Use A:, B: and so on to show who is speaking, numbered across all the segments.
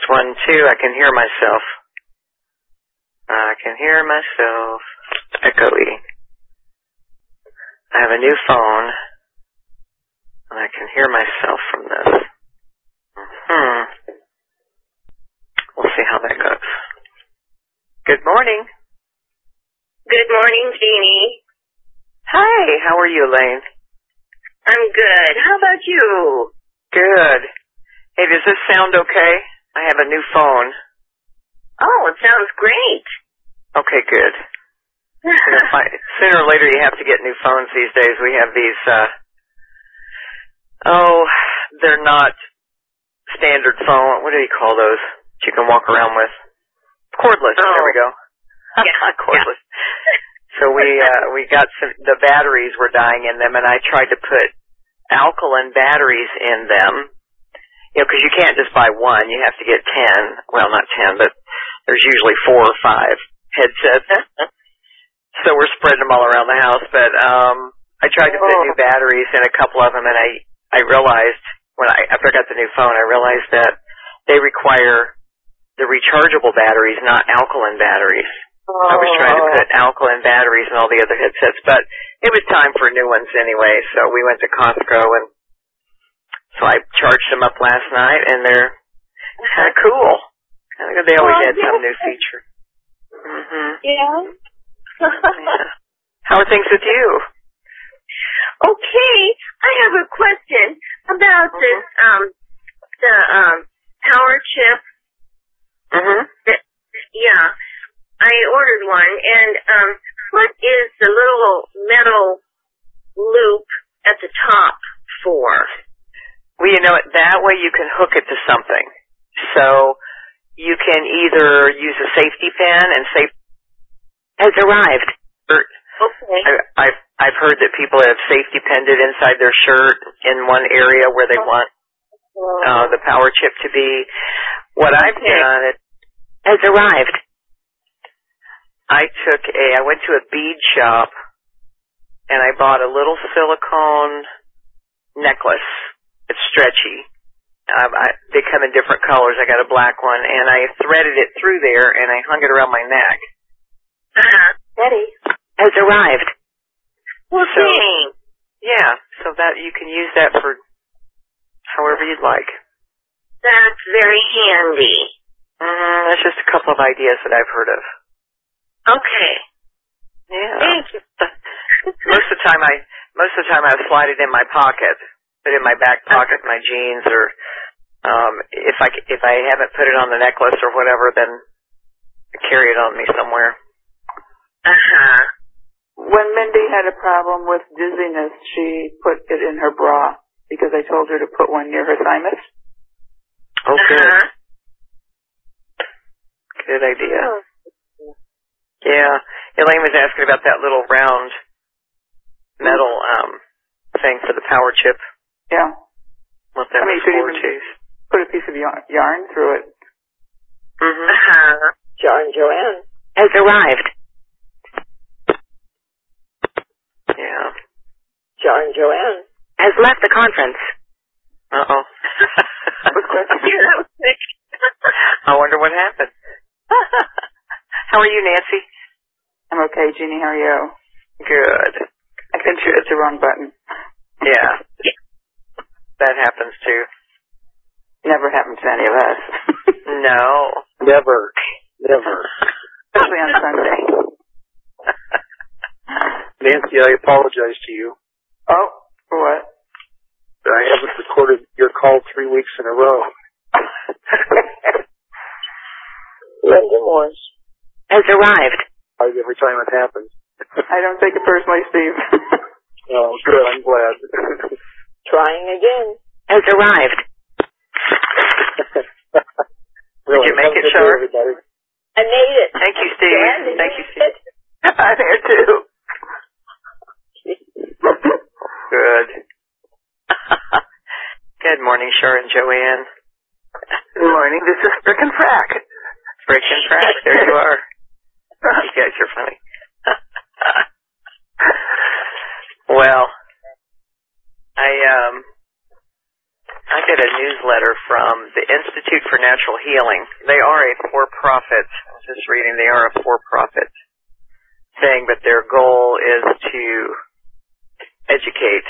A: 1, 2. I can hear myself. I can hear myself echoey. I have a new phone, and I can hear myself from this. We'll see how that goes. Good morning.
B: Good morning, Jeannie.
A: Hi, how are you, Elaine?
B: I'm good. How about you?
A: Good. Hey, does this sound okay? I have a new phone.
B: Oh, it sounds great.
A: Okay, good. Sooner or later you have to get new phones these days. We have these, they're not standard phone. What do you call those that you can walk around with? Cordless. Oh. There we go.
B: Yeah.
A: Cordless. So we got the batteries were dying in them, and I tried to put alkaline batteries in them. You know, because you can't just buy one. You have to get 10. Well, not 10, but there's usually 4 or 5 headsets. So we're spreading them all around the house. But I tried to put new batteries in a couple of them, and I realized after I got the new phone, I realized that they require the rechargeable batteries, not alkaline batteries. I was trying to put alkaline batteries in all the other headsets, but it was time for new ones anyway, so we went to Costco, and so I charged them up last night, and they're kind of cool. They always add some new feature.
B: Yeah.
A: How are things with you?
B: Okay, I have a question about this, the power chip. Yeah, I ordered one, and what is the little metal loop at the top for?
A: Well, you know, that way you can hook it to something. So you can either use a safety pin and has arrived.
B: Okay.
A: I've heard that people have safety pinned it inside their shirt in one area where they want the power chip to be. What I've done, it has arrived. I went to a bead shop, and I bought a little silicone necklace. It's stretchy. They come in different colors. I got a black one, and I threaded it through there, and I hung it around my neck.
B: Betty
A: has arrived.
B: Well, thanks.
A: Yeah, so that you can use that for however you'd like.
B: That's very handy.
A: That's just a couple of ideas that I've heard of.
B: Okay.
A: Yeah.
B: Thank you.
A: Most of the time I slide it in my pocket, put it in my back pocket, my jeans, or if I haven't put it on the necklace or whatever, then I carry it on me somewhere.
C: When Mindy had a problem with dizziness, she put it in her bra because I told her to put one near her thymus.
A: Oh, good. Good idea. Yeah. Elaine was asking about that little round metal thing for the power chip.
C: Yeah.
A: What that was for, too.
C: Put a piece of yarn through it.
B: John Joanne
A: has arrived. Yeah.
B: John Joanne
A: has left the conference. Uh-oh. I wonder what happened. How are you, Nancy?
C: I'm okay, Jeannie. How are you?
A: Good.
C: I think you hit the wrong button.
A: Yeah. That happens too.
C: Never happens to any of us.
A: No.
D: Never.
C: Especially on Sunday.
D: Nancy, I apologize to you.
C: Oh, for what?
D: I haven't recorded your call 3 weeks in a row.
B: Linda Morse
A: has arrived.
D: Every time it happens.
C: I don't take it personally, Steve.
D: Oh, good. I'm glad.
B: Trying again.
A: Has arrived.
D: Really,
A: did you make it, Char?
B: I made it.
A: Thank you, Steve. Thank you, Steve.
C: I'm here, too.
A: Good. Good morning, Char and Joanne.
C: Good morning. This is Frickin' Frack.
A: Frickin' Frack. There you are. You guys are funny. Well, I get a newsletter from the Institute for Natural Healing. They are a for-profit. I was just reading, they are a for-profit thing, but their goal is to educate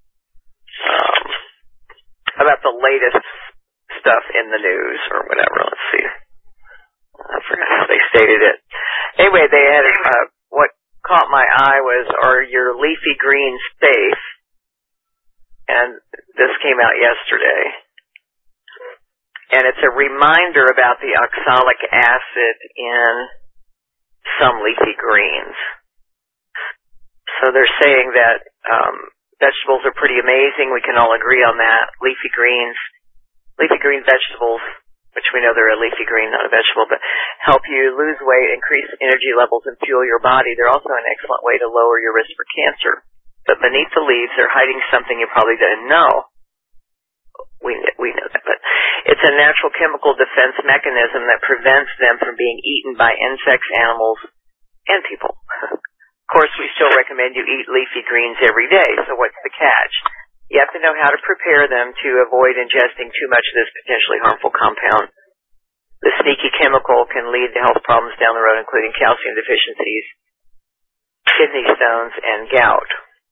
A: about the latest stuff in the news or whatever. Let's see. I forgot how they stated it. Anyway, they had what caught my eye was, are your leafy greens safe? And this came out yesterday. And it's a reminder about the oxalic acid in some leafy greens. So they're saying that vegetables are pretty amazing. We can all agree on that. Leafy green vegetables, which we know they're a leafy green, not a vegetable, but help you lose weight, increase energy levels, and fuel your body. They're also an excellent way to lower your risk for cancer. But beneath the leaves, they're hiding something you probably didn't know. We know that, but it's a natural chemical defense mechanism that prevents them from being eaten by insects, animals, and people. Of course, we still recommend you eat leafy greens every day, so what's the catch? You have to know how to prepare them to avoid ingesting too much of this potentially harmful compound. The sneaky chemical can lead to health problems down the road, including calcium deficiencies, kidney stones, and gout.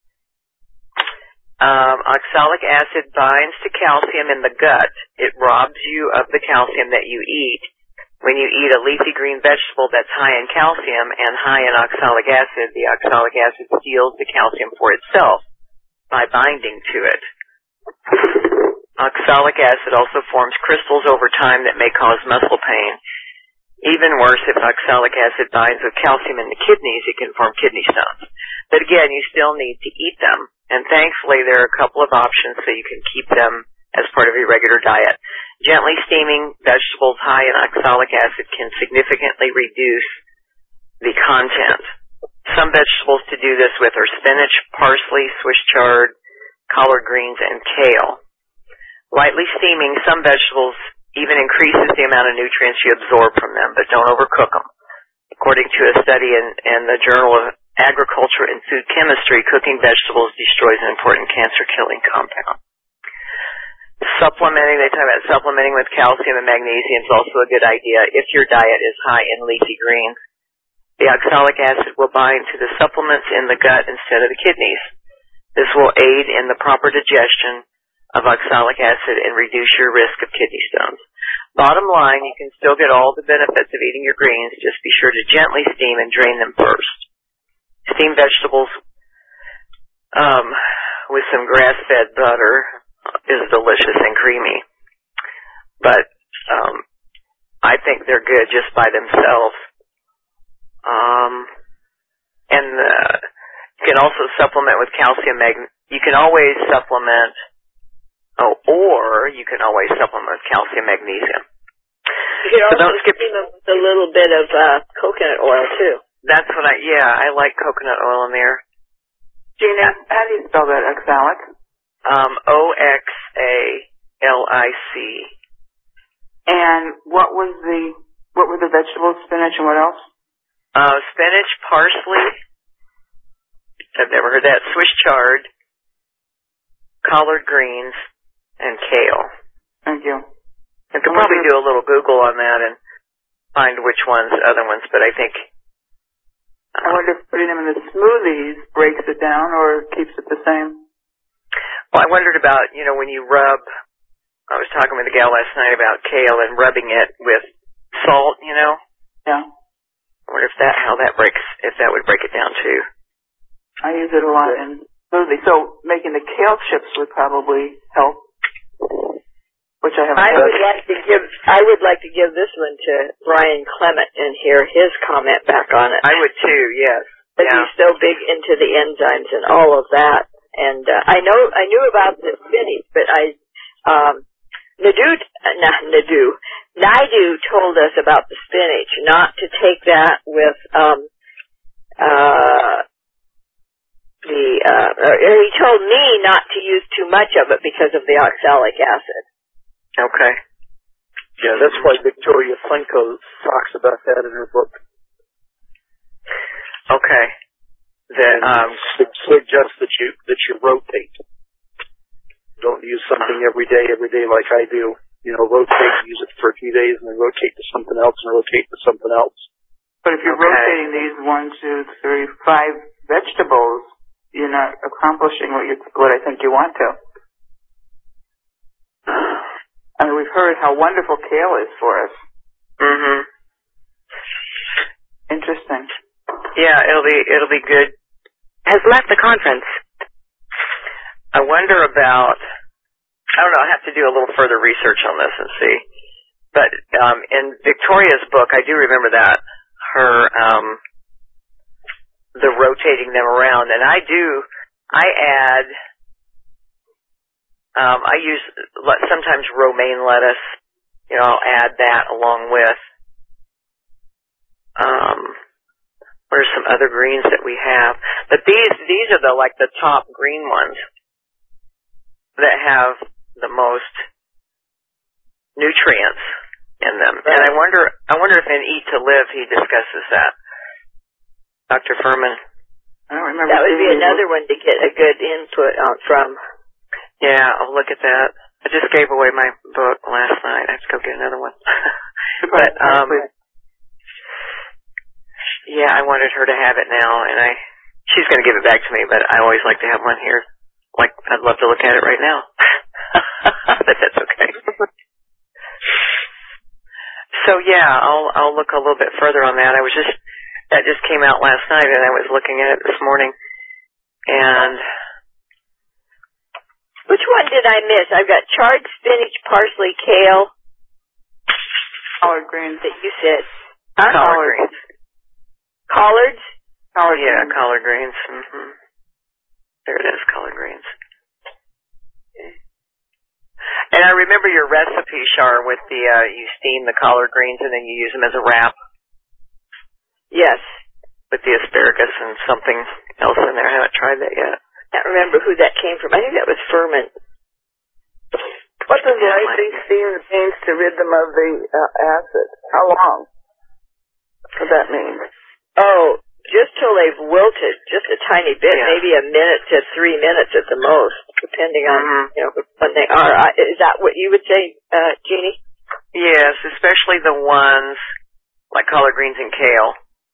A: Oxalic acid binds to calcium in the gut. It robs you of the calcium that you eat. When you eat a leafy green vegetable that's high in calcium and high in oxalic acid, the oxalic acid steals the calcium for itself by binding to it. Oxalic acid also forms crystals over time that may cause muscle pain. Even worse, if oxalic acid binds with calcium in the kidneys, it can form kidney stones. But again, you still need to eat them. And thankfully, there are a couple of options so you can keep them as part of your regular diet. Gently steaming vegetables high in oxalic acid can significantly reduce the content. Some vegetables to do this with are spinach, parsley, Swiss chard, collard greens, and kale. Lightly steaming some vegetables even increases the amount of nutrients you absorb from them, but don't overcook them. According to a study in the Journal of Agriculture and Food Chemistry, cooking vegetables destroys an important cancer-killing compound. Supplementing, they talk about supplementing with calcium and magnesium is also a good idea if your diet is high in leafy greens. The oxalic acid will bind to the supplements in the gut instead of the kidneys. This will aid in the proper digestion of oxalic acid and reduce your risk of kidney stones. Bottom line, you can still get all the benefits of eating your greens. Just be sure to gently steam and drain them first. Steamed vegetables with some grass-fed butter is delicious and creamy. But I think they're good just by themselves. And you can also supplement with calcium. You can always supplement, or you can always supplement with calcium magnesium.
E: You can also steam them with a little bit of coconut oil, too.
A: That's what I like coconut oil in there.
C: Gina, how do you spell that, oxalic?
A: O-X-A-L-I-C.
C: And what were the vegetables, spinach and what else?
A: Spinach, parsley. I've never heard that. Swiss chard, collard greens, and kale.
C: Thank you.
A: I could probably do a little Google on that and find which ones, other ones, but I think...
C: I wonder if putting them in the smoothies breaks it down or keeps it the same.
A: Well, I wondered about, when you rub... I was talking with a gal last night about kale and rubbing it with salt, Yeah. I wonder if that would break it down too.
C: I use it a lot in smoothies. So making the kale chips would probably help, which I haven't done.
E: I would like to give this one to Brian Clement and hear his comment back on it.
A: I would too, yes.
E: But he's so big into the enzymes and all of that. And I knew about the spinach, but Naidu told us about the spinach, not to take that with he told me not to use too much of it because of the oxalic acid.
A: Okay.
D: Yeah, that's why Victoria Flenko talks about that in her book. Don't use something every day like I do. Rotate, use it for a few days, and then rotate to something else, and rotate to something else.
C: But if you're rotating these 1, 2, 3, 5 vegetables, you're not accomplishing what I think you want to. I mean, we've heard how wonderful kale is for us.
A: Mhm.
C: Interesting.
A: Yeah, it'll be good. Has left the conference. I wonder about. I don't know. I have to do a little further research on this and see. But in Victoria's book, I do remember that her the rotating them around, and I add. I use sometimes romaine lettuce. I'll add that along with. What are some other greens that we have? But these are the top green ones that have the most nutrients in them. Right. And I wonder if in Eat to Live he discusses that. Dr. Furman.
C: I don't remember.
E: That would be another one to get a good input from.
A: Yeah, I'll look at that. I just gave away my book last night. I have to go get another one. But yeah, I wanted her to have it now, and she's going to give it back to me, but I always like to have one here. I'd love to look at it right now. But that's okay. So yeah, I'll look a little bit further on that. That just came out last night, and I was looking at it this morning. And
E: which one did I miss? I've got charred spinach, parsley, kale.
C: Collard greens
E: that you said.
A: Collard greens.
E: Collards?
A: Collard greens. Collard greens. Mm-hmm. There it is, collard greens. Okay. And I remember your recipe, Char, with the you steam the collard greens and then you use them as a wrap.
E: Yes.
A: With the asparagus and something else in there. I haven't tried that yet.
E: I can't remember who that came from. I think that was Furman.
C: What does lightly steam the beans to rid them of the acid? How long does that mean?
E: Oh, just till they've wilted, just a tiny bit, maybe a minute to 3 minutes at the most, depending on when they are. Is that what you would say, Jeannie?
A: Yes, especially the ones like collard greens and kale.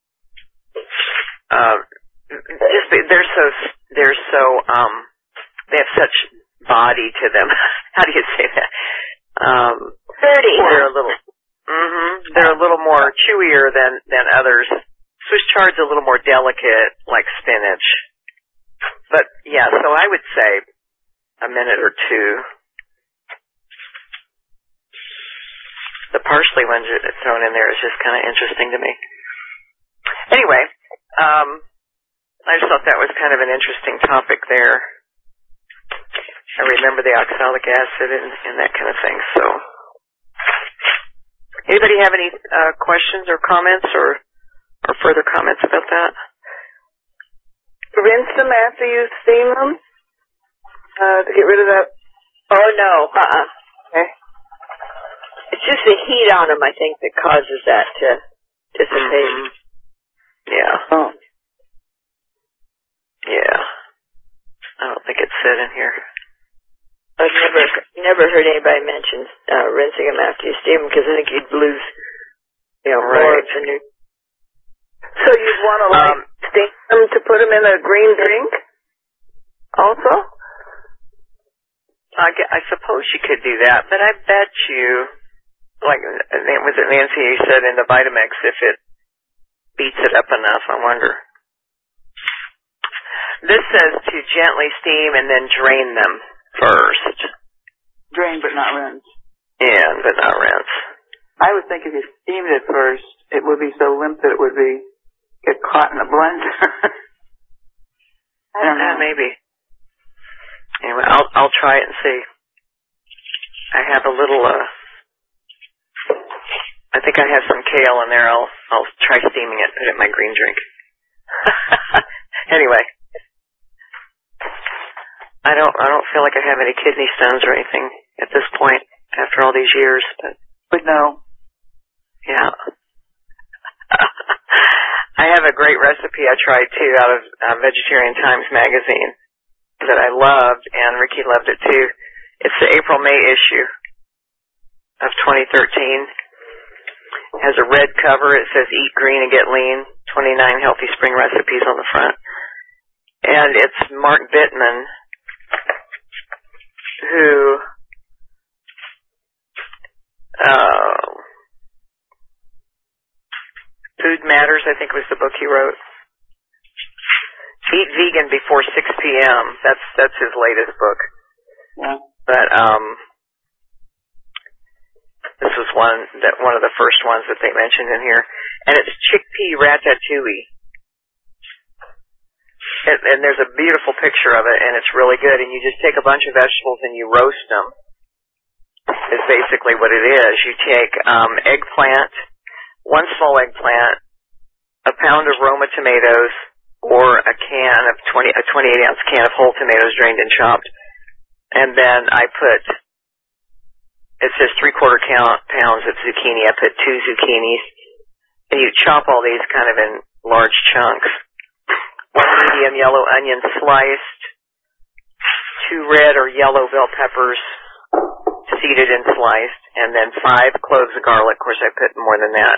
A: They have such body to them. How do you say that?
E: Sturdy.
A: They're a little more chewier than others. Swiss chard's a little more delicate, like spinach. But yeah, so I would say a minute or two. The parsley ones thrown in there is just kind of interesting to me. Anyway, I just thought that was kind of an interesting topic there. I remember the oxalic acid and that kind of thing. So, anybody have any questions or comments or further comments about that?
C: Rinse them after you steam them to get rid of that.
E: Oh no,
C: Okay.
E: It's just the heat on them, I think, that causes that to dissipate.
A: Mm-hmm. Yeah.
C: Oh.
A: Yeah. I don't think it said in here.
E: I've never heard anybody mention rinsing them after you steam them because I think you'd lose, more of the new.
C: So you'd want to steam them to put them in a green drink? Also?
A: I suppose you could do that, but I bet you, like was it Nancy you said in the Vitamix, if it beats it up enough, I wonder. This says to gently steam and then drain them first.
C: Drain but not rinse.
A: Yeah, but not rinse.
C: I would think if you steamed it first, it would be so limp that it would get caught in a blender. I don't know.
A: Maybe. Anyway, I'll try it and see. I have a little, I think I have some kale in there. I'll try steaming it, put it in my green drink. Anyway. I don't feel like I have any kidney stones or anything at this point after all these years,
C: but no.
A: Yeah. I have a great recipe I tried too out of Vegetarian Times magazine that I loved, and Ricky loved it too. It's the April-May issue of 2013. It has a red cover. It says Eat Green and Get Lean, 29 healthy spring recipes on the front. And it's Mark Bittman, who Food Matters, I think was the book he wrote. Eat Vegan Before 6 p.m. That's his latest book.
C: Yeah.
A: But this was one of the first ones that they mentioned in here, and it's chickpea ratatouille. And there's a beautiful picture of it, and it's really good. And you just take a bunch of vegetables and you roast them. Is basically what it is. You take eggplant, 1 small eggplant, a pound of Roma tomatoes, or a 28-ounce can of whole tomatoes drained and chopped. And then I put, it says 3/4 pounds of zucchini. I put 2 zucchinis. And you chop all these kind of in large chunks. 1 medium yellow onion sliced, 2 red or yellow bell peppers seeded and sliced, and then 5 cloves of garlic. Of course, I put more than that.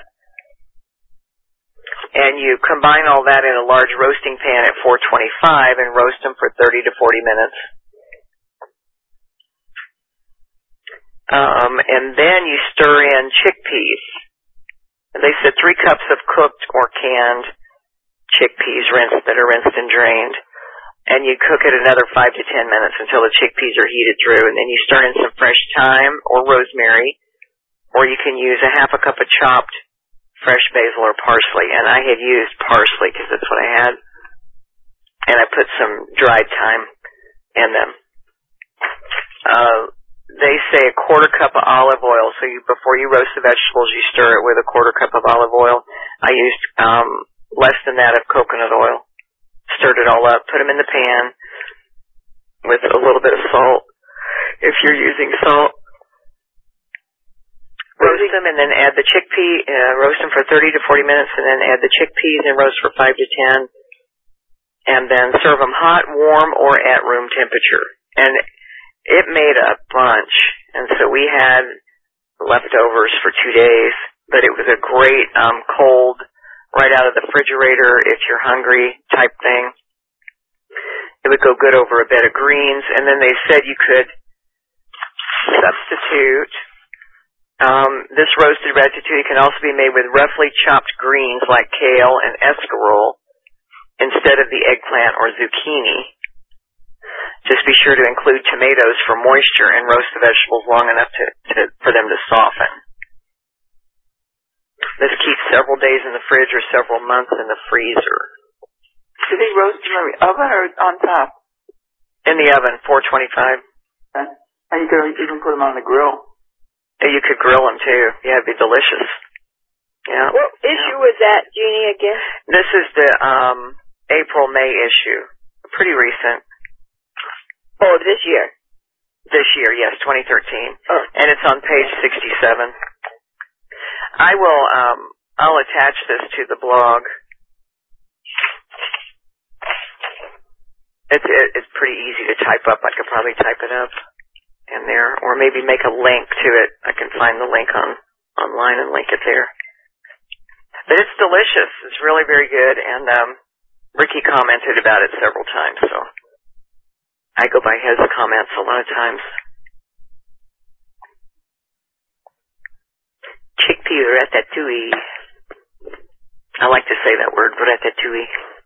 A: And you combine all that in a large roasting pan at 425 and roast them for 30 to 40 minutes. And then you stir in chickpeas. They said 3 cups of cooked or canned chickpeas that are rinsed and drained. And you cook it another 5 to 10 minutes until the chickpeas are heated through. And then you stir in some fresh thyme or rosemary, or you can use a 1/2 cup of chopped fresh basil or parsley. And I had used parsley because that's what I had. And I put some dried thyme in them. They say a 1/4 cup of olive oil. So before you roast the vegetables, you stir it with a 1/4 cup of olive oil. I used less than that of coconut oil. Stirred it all up, put them in the pan with a little bit of salt, if you're using salt. Roast them and then add the chickpea, roast them for 30 to 40 minutes and then add the chickpeas and roast for 5 to 10. And then serve them hot, warm, or at room temperature. And it made a bunch. And so we had leftovers for 2 days, but it was a great cold, right out of the refrigerator if you're hungry type thing. It would go good over a bed of greens. And then they said you could substitute. This roasted ratatouille can also be made with roughly chopped greens like kale and escarole instead of the eggplant or zucchini. Just be sure to include tomatoes for moisture and roast the vegetables long enough for them to soften. This keeps several days in the fridge or several months in the freezer.
C: Do they roast them in the oven or on top?
A: In the oven, 425.
C: And you could even put them on the grill.
A: You could grill them too. Yeah, it'd be delicious. Yeah.
E: What issue was that, Jeannie, again?
A: This is the April-May issue. Pretty recent.
E: Oh, this year?
A: This year, yes, 2013.
E: Oh. And
A: it's on page 67. I'll attach this to the blog. It's pretty easy to type up. I could probably type it up in there, or maybe make a link to it. I can find the link online and link it there. But it's delicious. It's really very good, and Ricky commented about it several times, so I go by his comments a lot of times. Chickpea ratatouille. I like to say that word, ratatouille.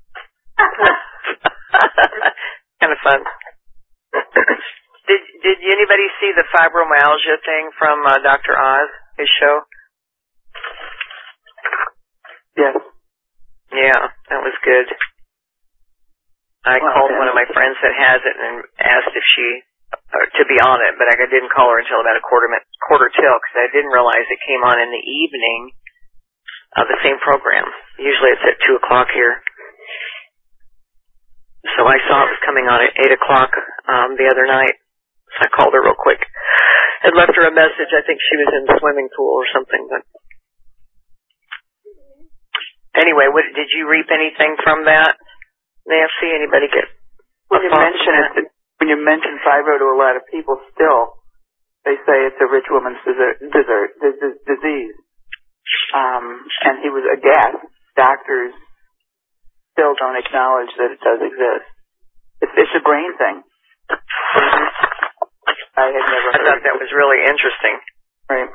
A: Kind of fun. Did anybody see the fibromyalgia thing from Dr. Oz, his show?
C: Yes.
A: Yeah, that was good. I called one of my friends that has it and asked if she to be on it, but I didn't call her until about a quarter till because I didn't realize it came on in the evening of the same program. Usually it's at 2 o'clock here. So I saw it was coming on at 8 o'clock the other night. So I called her real quick. Had left her a message. I think she was in the swimming pool or something. But anyway, did you reap anything from that, Nancy? Anybody get?
C: Well, you mentioned it. when you mention fibro to a lot of people, still they say it's a rich woman's disease. And he was aghast. Doctors still don't acknowledge that it does exist. It's a brain thing. I had never heard.
A: I thought that was really interesting.
C: Right.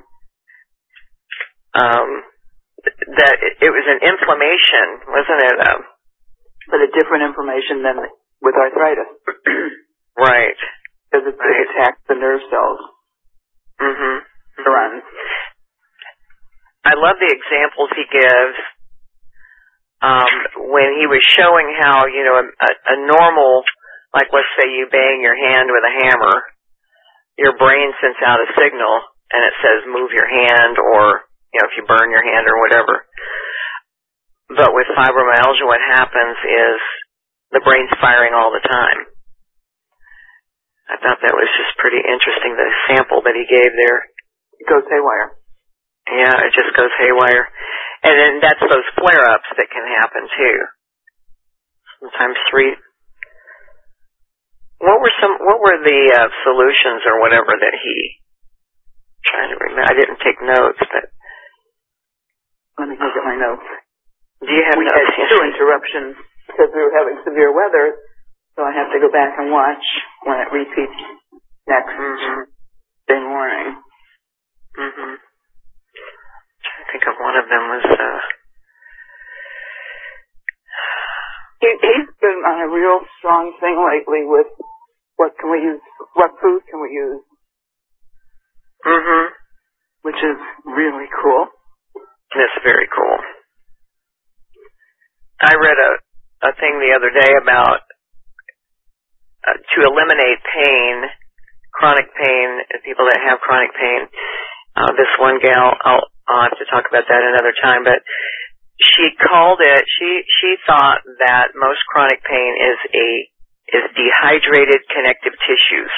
A: That it was an inflammation, wasn't it?
C: But a different inflammation than with arthritis.
A: Right.
C: Because it attacks the nerve cells. Neurons.
A: I love the examples he gives when he was showing how, you know, a normal, like let's say you bang your hand with a hammer, your brain sends out a signal and it says move your hand, or, you know, if you burn your hand or whatever. But with fibromyalgia, what happens is the brain's firing all the time. I thought that was just pretty interesting, the sample that he gave there.
C: It goes haywire.
A: Yeah, it just goes haywire. And then that's those flare-ups that can happen too. Sometimes What were the solutions or whatever that he, I'm trying to remember, I didn't take notes, but.
C: Let me look at my notes.
A: Do you have
C: notes?
A: We
C: had 2 interruptions because we were having severe weather, so I have to go back and watch when it repeats next day morning.
A: I think of one of them was,
C: He's been on a real strong thing lately with what food can we use? Which is really cool.
A: It's very cool. I read a thing the other day about to eliminate pain, chronic pain, people that have chronic pain. This one gal, I'll have to talk about that another time, but she called it, she thought that most chronic pain is dehydrated connective tissues.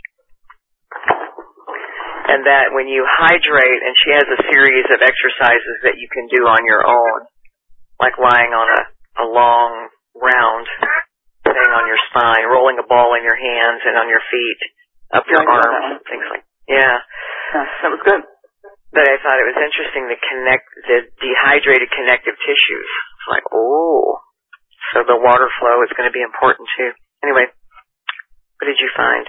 A: And that when you hydrate, and she has a series of exercises that you can do on your own, like lying on a long, round thing on your spine, rolling a ball in your hands and on your feet, up your arms, things like that. Yeah.
C: That was good.
A: But I thought it was interesting to connect the dehydrated connective tissues. It's like, oh, so the water flow is going to be important too. Anyway, what did you find?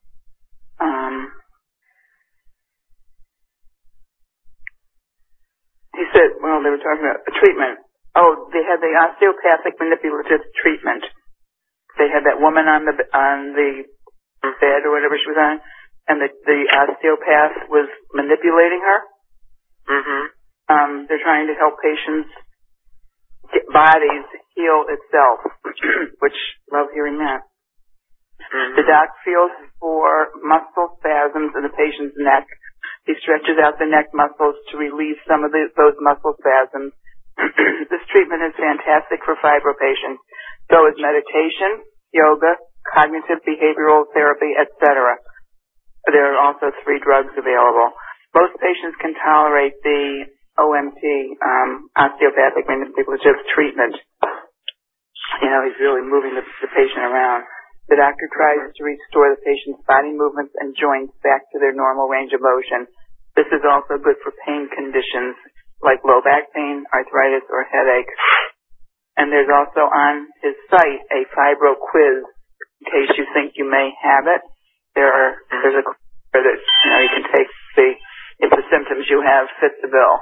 C: He said, well, they were talking about a treatment. Oh, they had the osteopathic manipulative treatment. They had that woman on the bed or whatever she was on, and the osteopath was manipulating her. They're trying to help patients' bodies heal itself, which love hearing that. The doc feels for muscle spasms in the patient's neck. He stretches out the neck muscles to relieve some of those muscle spasms. This treatment is fantastic for fibro patients. So is meditation, yoga, cognitive behavioral therapy, etc. There are also 3 drugs available. Most patients can tolerate the OMT, osteopathic manipulative treatment. You know, he's really moving the patient around. The doctor tries to restore the patient's body movements and joints back to their normal range of motion. This is also good for pain conditions like low back pain, arthritis, or headache. And there's also on his site a fibro quiz in case you think you may have it. There's a quiz that, you know, you can take to see if the symptoms you have fit the bill.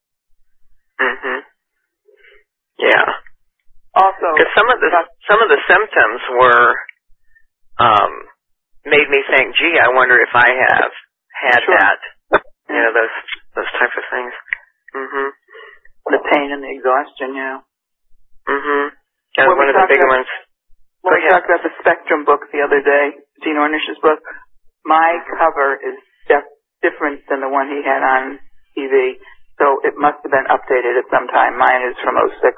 A: Yeah.
C: Also,
A: because some of the symptoms were made me think, gee, I wonder if I have had that. You know, those type of things.
C: The pain and the exhaustion, you know.
A: That was one of the big ones.
C: When we talked about the Spectrum book the other day, Gene Ornish's book, my cover is different than the one he had on TV, so it must have been updated at some time. Mine is from 06.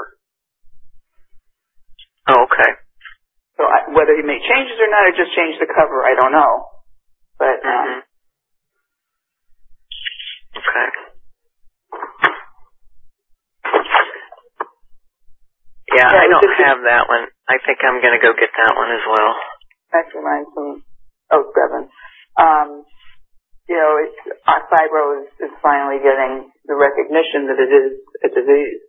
A: Oh, okay.
C: So whether he made changes or not, or just changed the cover, I don't know. But
A: okay. Yeah, I don't have that one. I think I'm going to go get that one as well.
C: Actually, mine's from 07. Our fibro is finally getting the recognition that it is a disease.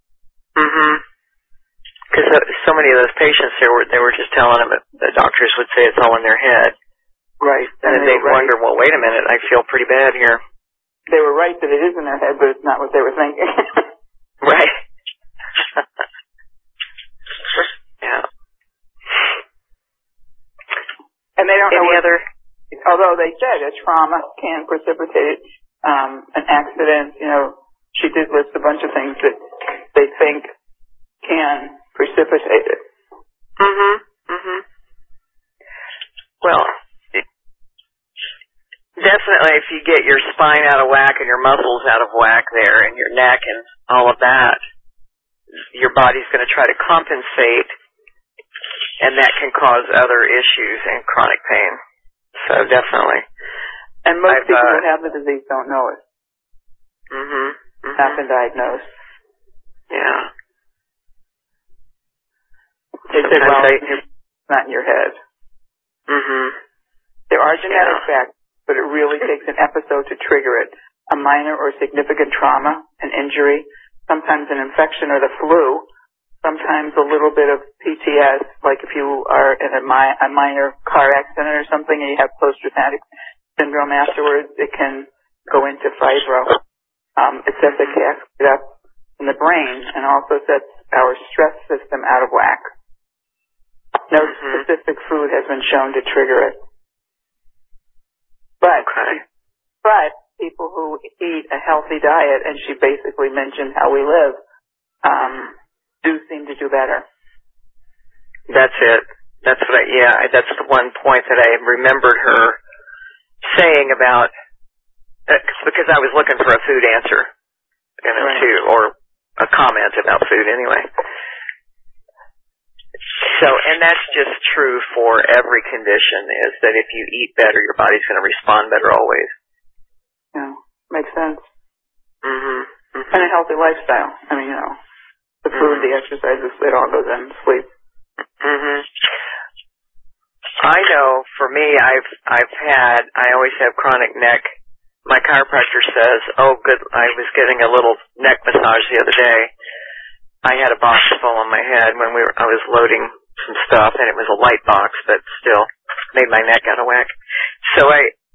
A: Because so many of those patients, they were just telling them, the doctors would say it's all in their head.
C: Right.
A: And then they'd wonder, well, wait a minute, I feel pretty bad here.
C: They were right that it is in their head, but it's not what they were thinking.
A: Right. Yeah.
C: And they don't know
A: any other...
C: Although they said a trauma can precipitate an accident. She did list a bunch of things that they think can precipitate it.
A: Well, definitely if you get your spine out of whack and your muscles out of whack there and your neck and all of that, your body's going to try to compensate, and that can cause other issues and chronic pain. So definitely.
C: And most people who have the disease don't know it. Not been diagnosed.
A: Yeah.
C: They said, well, it's not in your head. There are genetic factors, but it really takes an episode to trigger it. A minor or significant trauma, an injury, sometimes an infection or the flu, sometimes a little bit of PTS, like if you are in a minor car accident or something and you have post-traumatic syndrome afterwards, it can go into fibro. It sets a cascade up in the brain and also sets our stress system out of whack. No specific food has been shown to trigger it. But people who eat a healthy diet, and she basically mentioned how we live, do seem to do better.
A: That's it. That's the one point that I remembered her saying about, because I was looking for a food answer, too, or a comment about food anyway. So, and that's just true for every condition, is that if you eat better, your body's going to respond better always.
C: Yeah, makes sense. And a healthy lifestyle. I mean, the food, the exercises, it all goes in. Sleep.
A: I know for me, I always have chronic neck. My chiropractor says, oh good, I was getting a little neck massage the other day. I had a box fall on my head when I was loading some stuff, and it was a light box, but still made my neck out of whack. So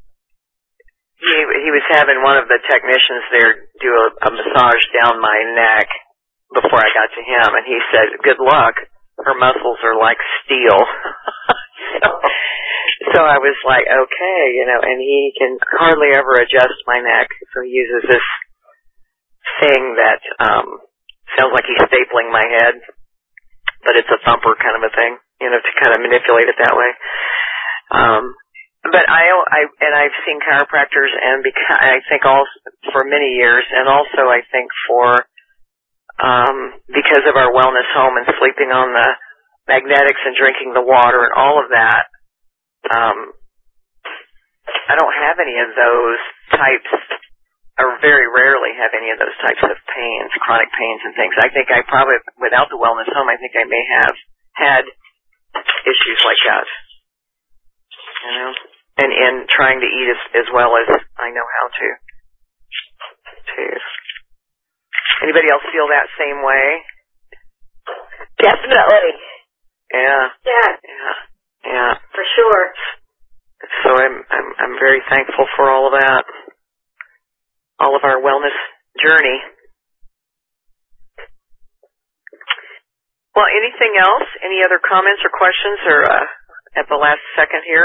A: he was having one of the technicians there do a massage down my neck before I got to him, and he said, good luck, her muscles are like steel. So I was like, okay, and he can hardly ever adjust my neck, so he uses this thing that sounds like he's stapling my head, but it's a thumper kind of a thing, to kind of manipulate it that way. But I've seen chiropractors, and I think also for many years, and also I think for because of our wellness home and sleeping on the magnetics and drinking the water and all of that, I don't have any of those types, or very rarely have any of those types of pains, chronic pains and things. I think I probably, without the wellness home, I think I may have had issues like that. And trying to eat as well as I know how to. Anybody else feel that same way?
B: Definitely.
A: Yeah. Yeah.
B: For sure.
A: So I'm very thankful for all of that. All of our wellness journey. Well, anything else? Any other comments or questions, or at the last second here?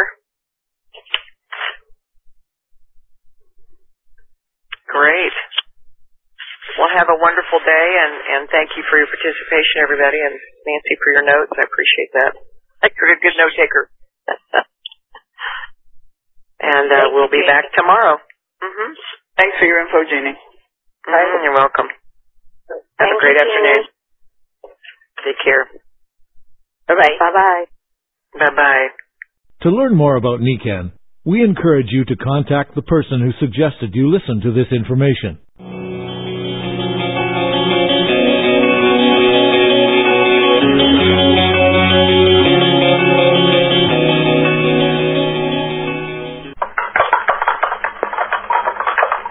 A: Great. Well, have a wonderful day, and thank you for your participation, everybody, and Nancy for your notes. I appreciate that. You're a good note taker. And we'll be back tomorrow.
C: Thanks for your info, Jeannie.
A: You're welcome. Have a great afternoon. Take care.
E: Bye-bye.
B: Bye-bye.
A: Bye-bye.
F: To learn more about NECAN, we encourage you to contact the person who suggested you listen to this information.